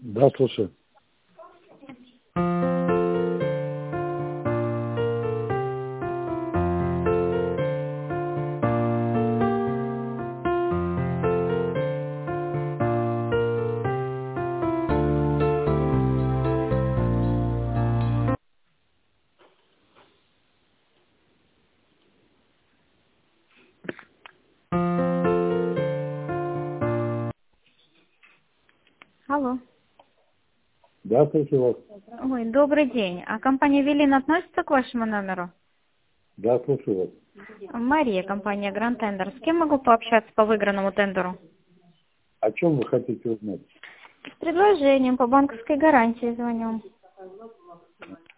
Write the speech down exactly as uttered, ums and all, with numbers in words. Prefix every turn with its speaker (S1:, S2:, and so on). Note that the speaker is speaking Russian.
S1: Да, слушаю.
S2: Алло.
S1: Да, слушаю вас.
S2: Ой, добрый день. А компания Велин относится к вашему номеру?
S1: Да, слушаю вас.
S2: Мария, компания Grand Tender. С кем могу пообщаться по выигранному тендеру?
S1: О чем вы хотите узнать?
S2: С предложением по банковской гарантии звоню.